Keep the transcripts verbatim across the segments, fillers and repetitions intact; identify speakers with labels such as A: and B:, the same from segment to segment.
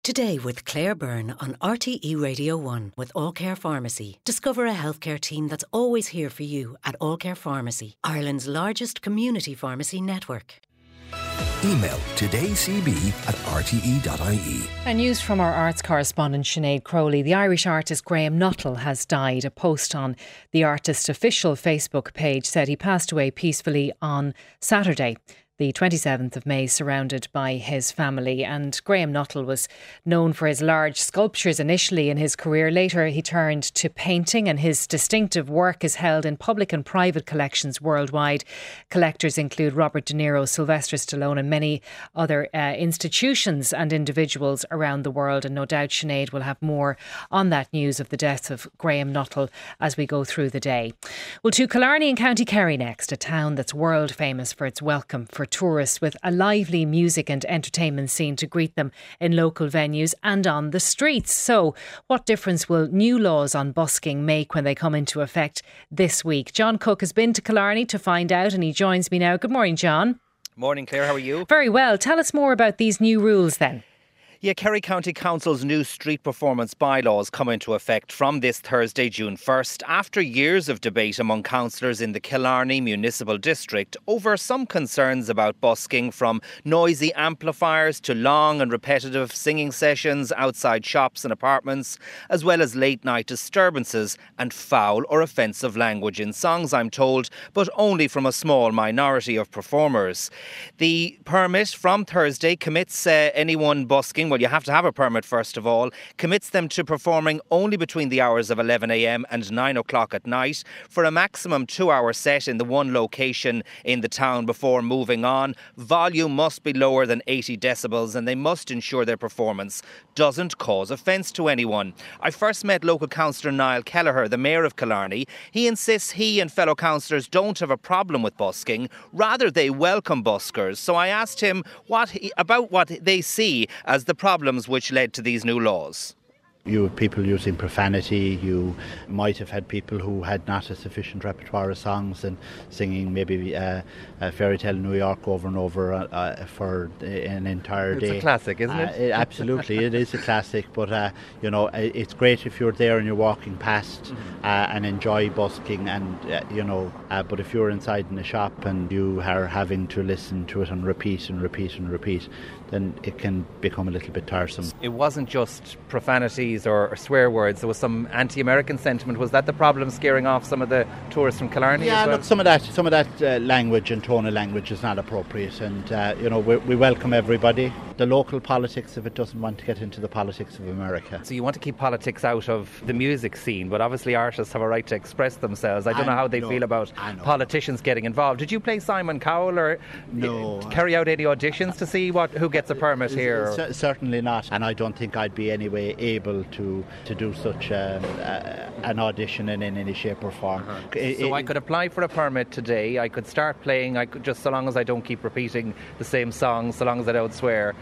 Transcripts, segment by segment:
A: Today with Claire Byrne on R T E Radio one with All Care Pharmacy. Discover a healthcare team that's always here for you at All Care Pharmacy, Ireland's largest community pharmacy network.
B: Email todaycb at r t e dot i e.
C: And news from our arts correspondent Sinead Crowley. The Irish artist Graham Nuttall has died. A post on the artist's official Facebook page said he passed away peacefully on Saturday, the twenty-seventh of May, surrounded by his family. And Graham Nuttall was known for his large sculptures initially in his career. Later he turned to painting, and his distinctive work is held in public and private collections worldwide. Collectors include Robert De Niro, Sylvester Stallone and many other uh, institutions and individuals around the world. And no doubt Sinead will have more on that news of the death of Graham Nuttall as we go through the day. Well, to Killarney in County Kerry next, a town that's world famous for its welcome for tourists, with a lively music and entertainment scene to greet them in local venues and on the streets. So, what difference will new laws on busking make when they come into effect this week? John Cook has been to Killarney to find out, and he joins me now. Good morning, John.
D: Morning, Claire. How are you?
C: Very well. Tell us more about these new rules then.
D: Yeah, Kerry County Council's new street performance bylaws come into effect from this Thursday, June first, after years of debate among councillors in the Killarney Municipal District over some concerns about busking, from noisy amplifiers to long and repetitive singing sessions outside shops and apartments, as well as late-night disturbances and foul or offensive language in songs, I'm told, but only from a small minority of performers. The permit from Thursday commits uh, anyone busking, well, you have to have a permit first of all, commits them to performing only between the hours of eleven a m and nine o'clock at night for a maximum two-hour set in the one location in the town before moving on. Volume must be lower than eighty decibels, and they must ensure their performance doesn't cause offence to anyone. I first met local councillor Niall Kelleher, the mayor of Killarney. He insists he and fellow councillors don't have a problem with busking, rather they welcome buskers. So I asked him what he, about what they see as the problems which led to these new laws.
E: You have people using profanity, you might have had people who had not a sufficient repertoire of songs and singing maybe uh, a Fairy Tale in New York over and over uh, for an entire day.
D: It's a classic, isn't it?
E: Uh, it absolutely, it is a classic, but uh, you know, it's great if you're there and you're walking past mm-hmm. uh, and enjoy busking, and uh, you know, uh, but if you're inside in a shop and you are having to listen to it and repeat and repeat and repeat, then it can become a little bit tiresome.
D: It wasn't just profanity Or, or swear words. There was some anti-American sentiment. Was that the problem, scaring off some of the tourists from Killarney?
E: Yeah,
D: as well?
E: look, some of that, some of that uh, language and tone of language is not appropriate, and uh, you know, we, we welcome everybody. The local politics, if it doesn't want to get into the politics of America.
D: So you want to keep politics out of the music scene, but obviously artists have a right to express themselves. I don't
E: I
D: know how they
E: know,
D: feel about politicians getting involved. Did you play Simon Cowell or
E: no,
D: carry out any auditions to see what who gets a permit here?
E: C- certainly not, and I don't think I'd be anyway able to to do such um, uh, an audition in, in any shape or form.
D: Uh-huh.
E: It,
D: so
E: it,
D: I could apply for a permit today. I could start playing. I could, just so long as I don't keep repeating the same songs, so long as I don't swear,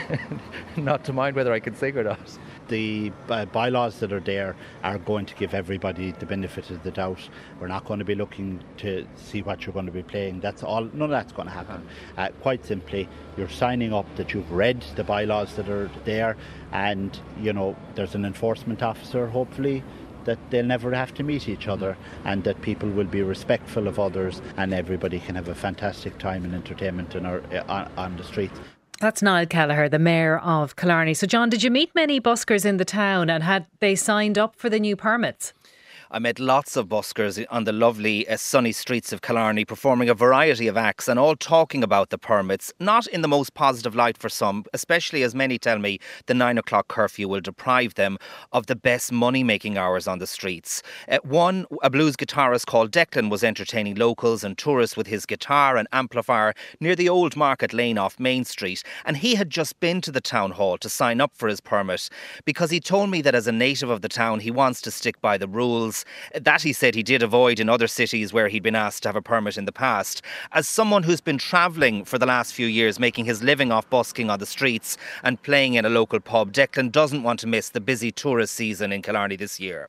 D: not to mind whether I can sing or not.
E: The uh, bylaws that are there are going to give everybody the benefit of the doubt. We're not going to be looking to see what you're going to be playing. That's all. None of that's going to happen. Uh, quite simply, you're signing up that you've read the bylaws that are there, and you know there's an enforcement officer, hopefully, that they'll never have to meet each other, and that people will be respectful of others, and everybody can have a fantastic time and entertainment in our, on, on the streets.
C: That's Niall Kelleher, the mayor of Killarney. So, John, did you meet many buskers in the town, and had they signed up for the new permits?
D: I met lots of buskers on the lovely uh, sunny streets of Killarney, performing a variety of acts and all talking about the permits, not in the most positive light for some, especially as many tell me the nine o'clock curfew will deprive them of the best money-making hours on the streets. Uh, one, a blues guitarist called Declan, was entertaining locals and tourists with his guitar and amplifier near the old Market Lane off Main Street, and he had just been to the town hall to sign up for his permit because he told me that as a native of the town he wants to stick by the rules. That, he said, he did avoid in other cities where he'd been asked to have a permit in the past. As someone who's been travelling for the last few years, making his living off busking on the streets and playing in a local pub, Declan doesn't want to miss the busy tourist season in Killarney this year.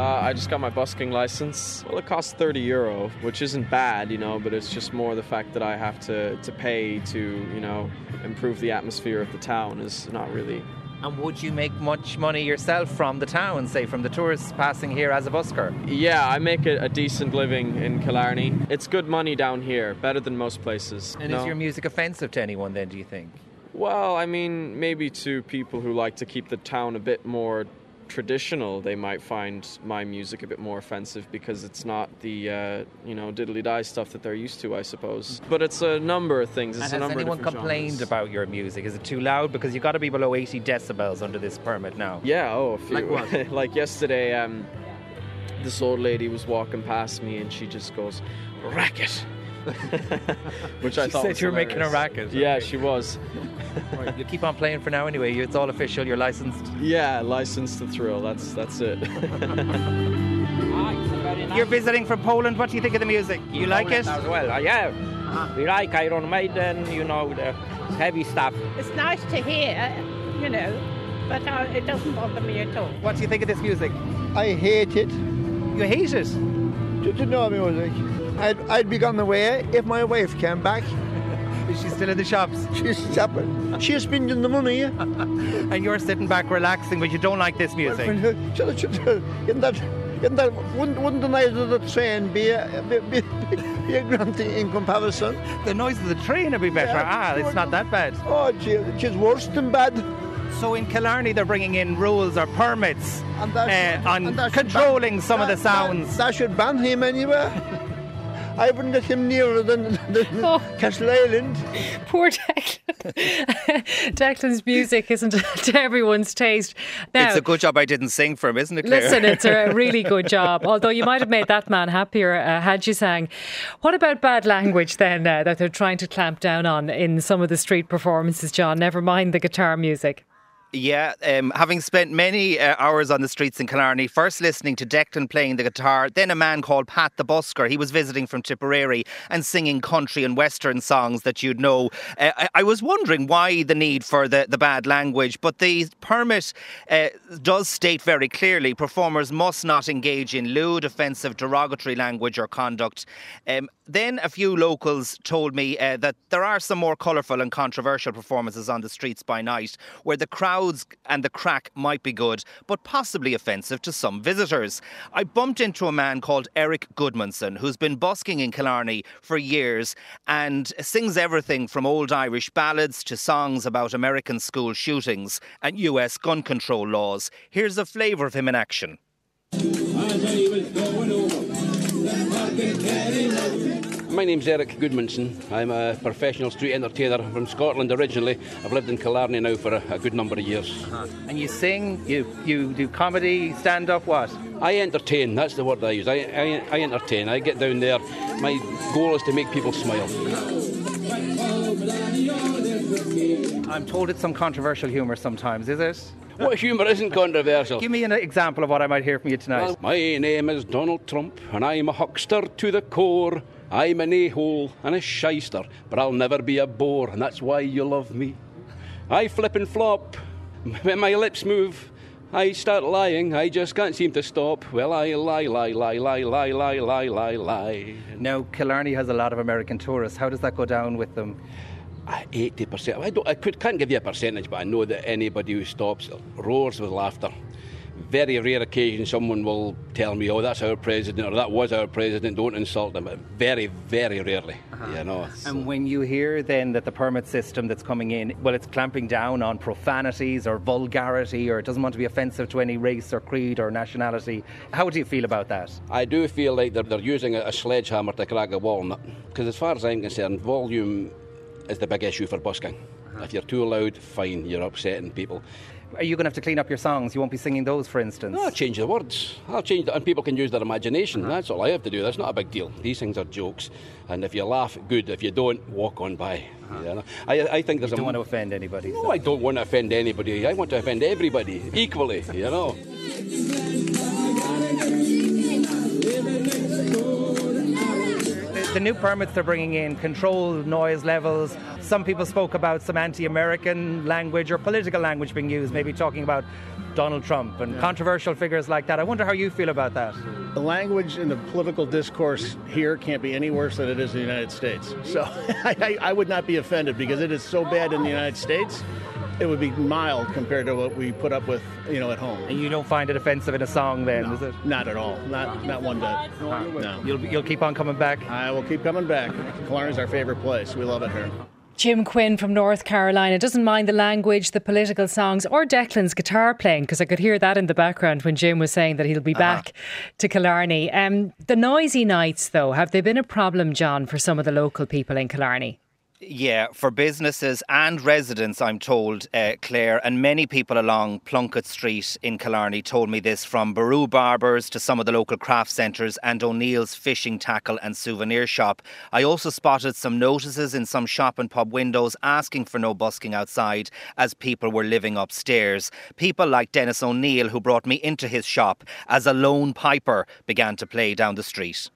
F: Uh, I just got my busking license. Well, it costs thirty euro, which isn't bad, you know, but it's just more the fact that I have to, to pay to, you know, improve the atmosphere of the town is not really...
D: And would you make much money yourself from the town, say from the tourists passing here as a busker?
F: Yeah, I make a, a decent living in Killarney. It's good money down here, better than most places.
D: And
F: no?
D: is your music offensive to anyone then, do you think?
F: Well, I mean, maybe to people who like to keep the town a bit more traditional, they might find my music a bit more offensive because it's not the, uh, you know, diddly-die stuff that they're used to, I suppose. But it's a number of things. It's
D: and
F: a
D: has
F: number
D: anyone
F: of different
D: complained
F: genres.
D: about your music? Is it too loud? Because you've got to be below eighty decibels under this permit now.
F: Yeah, oh, a few.
D: Like what?
F: Like yesterday, um, this old lady was walking past me and she just goes, "Racket!" Which I
D: She
F: thought
D: said
F: was
D: you were making a
F: hilarious.
D: racket.
F: Yeah,
D: Okay.
F: she was.
D: Right, you keep on playing for now anyway. It's all official. You're licensed.
F: Yeah, licensed to thrill. That's that's it.
D: You're visiting from Poland. What do you think of the music? You like it?
G: As well, uh, yeah. We like Iron Maiden, you know, the heavy stuff.
H: It's nice to hear, you know, but uh, it doesn't bother me at all.
D: What do you think of this music?
I: I hate it.
D: You hate it?
I: To, to know music. I'd, I'd be gone away if my wife came back.
D: Is she still in the shops?
I: She's stopping. She's spending the money.
D: And you're sitting back relaxing, but you don't like this music?
I: Isn't that, isn't that, wouldn't, wouldn't the noise of the train be a, be, be, be a grand thing in comparison?
D: The noise of the train would be better.
I: Yeah,
D: ah, it's not that bad.
I: Oh, gee, it's worse than bad.
D: So in Killarney, they're bringing in rules or permits
I: And that,
D: uh, on
I: and that should
D: controlling
I: ban,
D: some
I: that,
D: of the sounds.
I: That, that should ban him anyway. I wouldn't let him nearer than, than
C: Oh.
I: Castle Island.
C: Poor Declan. Declan's music isn't to everyone's taste. Now,
D: It's a good job I didn't sing for him, isn't it, Claire?
C: listen, it's a really good job. Although you might have made that man happier uh, had you sang. What about bad language then uh, that they're trying to clamp down on in some of the street performances, John? Never mind the guitar music.
D: Yeah, um, having spent many uh, hours on the streets in Killarney, first listening to Declan playing the guitar, then a man called Pat the Busker. He was visiting from Tipperary and singing country and western songs that you'd know. Uh, I, I was wondering why the need for the, the bad language, but the permit uh, does state very clearly performers must not engage in lewd, offensive, derogatory language or conduct. Um, then a few locals told me uh, that there are some more colourful and controversial performances on the streets by night where the crowds and the crack might be good, but possibly offensive to some visitors. I bumped into a man called Eric Goodmanson, who's been busking in Killarney for years and sings everything from old Irish ballads to songs about American school shootings and U S gun control laws. Here's a flavour of him in action.
J: My name's Eric Goodmanson. I'm a professional street entertainer from Scotland originally. I've lived in Killarney now for a, a good number of years.
D: Uh-huh. And you sing, you you do comedy, stand-up, what?
J: I entertain, that's the word I use. I, I, I entertain. I get down there. My goal is to make people smile.
D: I'm told it's some controversial humour sometimes, is it?
J: What humour isn't controversial?
D: Give me an example of what I might hear from you tonight.
J: Well, my name is Donald Trump and I'm a huckster to the core. I'm an a-hole and a shyster, but I'll never be a bore, and that's why you love me. I flip and flop. When my lips move, I start lying. I just can't seem to stop. Well, I lie, lie, lie, lie, lie, lie, lie, lie, lie.
D: Now, Killarney has a lot of American tourists. How does that go down with them?
J: eighty percent. I, don't, I could, can't give you a percentage, but I know that anybody who stops roars with laughter. Very rare occasion someone will tell me, oh, that's our president, or that was our president, don't insult him. Very, very rarely, uh-huh. you know. So.
D: And when you hear then that the permit system that's coming in, well, it's clamping down on profanities or vulgarity, or it doesn't want to be offensive to any race or creed or nationality, how do you feel about that?
J: I do feel like they're, they're using a, a sledgehammer to crack a walnut, because as far as I'm concerned, volume is the big issue for busking. Uh-huh. If you're too loud, fine, you're upsetting people.
D: Are you going to have to clean up your songs? You won't be singing those, for instance?
J: No, I'll change the words. I'll change the, and people can use their imagination. Uh-huh. That's all I have to do. That's not a big deal. These things are jokes. And if you laugh, good. If you don't, walk on by. Uh-huh. You know? I, I think there's
D: you don't
J: a,
D: want to offend anybody.
J: No,
D: so.
J: I don't want to offend anybody. I want to offend everybody equally, you know.
D: the new permits they're bringing in control noise levels. Some people spoke about some anti-American language or political language being used, maybe talking about Donald Trump and yeah. controversial figures like that. I wonder how you feel about that.
K: The language in the political discourse here can't be any worse than it is in the United States. So I, I would not be offended because it is so bad in the United States. It would be mild compared to what we put up with, you know, at home.
D: And you don't find it offensive in a song then,
K: no,
D: is it?
K: Not at all. Not not one bit.
D: Huh. No. You'll, you'll keep on coming back?
K: I will keep coming back. Killarney's our favourite place. We love it here.
C: Jim Quinn from North Carolina doesn't mind the language, the political songs or Declan's guitar playing, because I could hear that in the background when Jim was saying that he'll be uh-huh. back to Killarney. Um, the noisy nights though, have they been a problem, John, for some of the local people in Killarney?
D: Yeah, for businesses and residents, I'm told, uh, Claire, and many people along Plunkett Street in Killarney told me this, from Baru Barbers to some of the local craft centres and O'Neill's fishing tackle and souvenir shop. I also spotted some notices in some shop and pub windows asking for no busking outside as people were living upstairs. People like Dennis O'Neill, who brought me into his shop as a lone piper began to play down the street.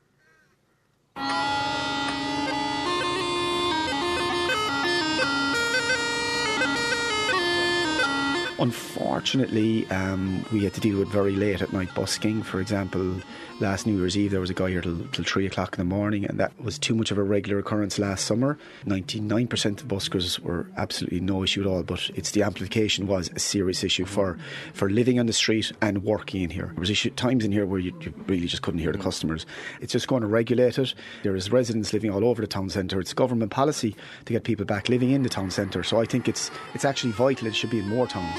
L: Unfortunately, um, we had to deal with very late at night busking. For example, last New Year's Eve there was a guy here till, till three o'clock in the morning, and that was too much of a regular occurrence last summer. ninety-nine percent of buskers were absolutely no issue at all, but it's the amplification was a serious issue for, for living on the street and working in here. There was issue, times in here where you, you really just couldn't hear the customers. It's just going to regulate it. There is residents living all over the town centre. It's government policy to get people back living in the town centre, so I think it's it's actually vital. It should be in more towns.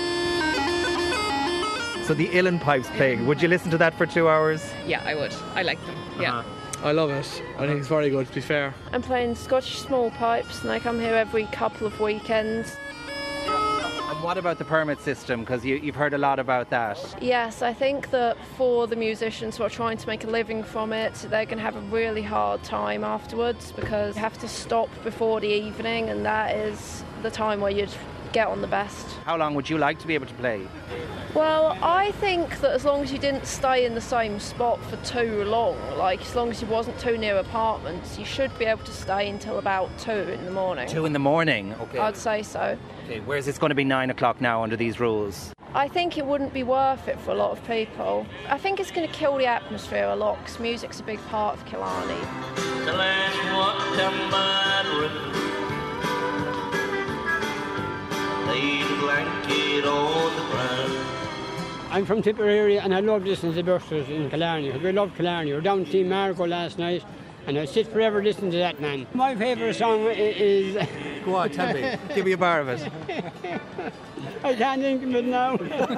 D: So the Uilleann Pipes playing, would you listen to that for two hours?
M: Yeah, I would. I like them, yeah.
F: Uh-huh. I love it. I think it's very good, to be fair.
N: I'm playing Scottish small pipes and I come here every couple of weekends.
D: And what about the permit system? Because you, you've heard a lot about that.
N: Yes, I think that for the musicians who are trying to make a living from it, they're going to have a really hard time afterwards because you have to stop before the evening, and that is the time where you'd get on the best.
D: How long would you like to be able to play?
N: Well, I think that as long as you didn't stay in the same spot for too long, like as long as you wasn't too near apartments, you should be able to stay until about two in the morning.
D: Two in the morning? Okay.
N: I'd say so.
D: Okay, whereas it's going to be nine o'clock now under these rules?
N: I think it wouldn't be worth it for a lot of people. I think it's going to kill the atmosphere a lot because music's a big part of Killarney. The last one down by the river.
O: I'm from Tipperary and I love listening to the Busters in Killarney. We love Killarney. We were down to see Marco last night and I sit forever listening to that man. My favourite song is...
D: Go on, tell me. Give me a bar of it.
O: I can't think of it now.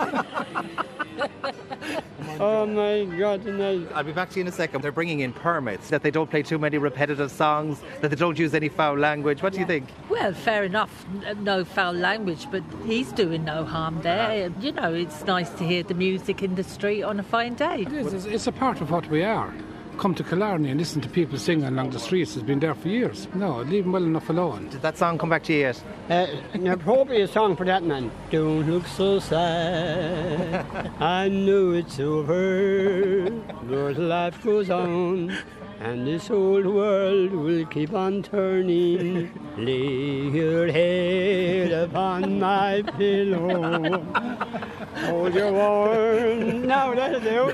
O: Oh my God. No.
D: I'll be back to you in a second. They're bringing in permits, that they don't play too many repetitive songs, that they don't use any foul language. What do you think?
P: Well, fair enough, no foul language, but he's doing no harm there. You know, it's nice to hear the music in the street on a fine day.
Q: It is. It's a part of what we are. Come to Killarney and listen to people singing along the streets. Has been there for years. No, leave them well enough alone.
D: Did that song come back to you yet?
O: Uh, an appropriate song for that man. Don't look so sad. I know it's over, but life goes on, and this old world will keep on turning. Lay your head upon my pillow. Hold your warm. Now that'll do.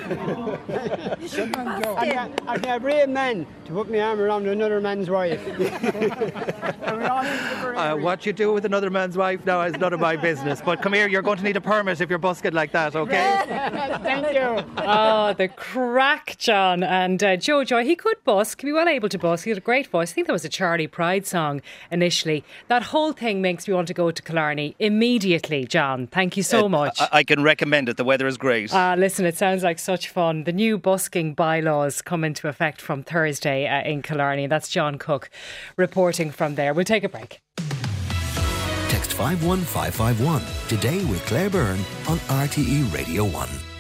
O: I can't, I can't brave man to put my arm around another man's wife.
D: uh, what you do with another man's wife now is none of my business. But come here, you're going to need a permit if you're busking like that, okay?
O: Thank you.
C: Oh, the crack, John. And uh, Jojo, he could busk, be well able to busk. He had a great voice. I think that was a Charlie Pride song initially. That whole thing makes me want to go to Killarney immediately, John. Thank you so uh, much.
D: I, I can recommend it. The weather is great.
C: Uh, listen, it sounds like such fun. The new busking bylaws come into effect from Thursday uh, in Killarney. That's John Cook reporting from there. We'll take a break.
B: Text five one five five one today with Claire Byrne on R T E Radio one.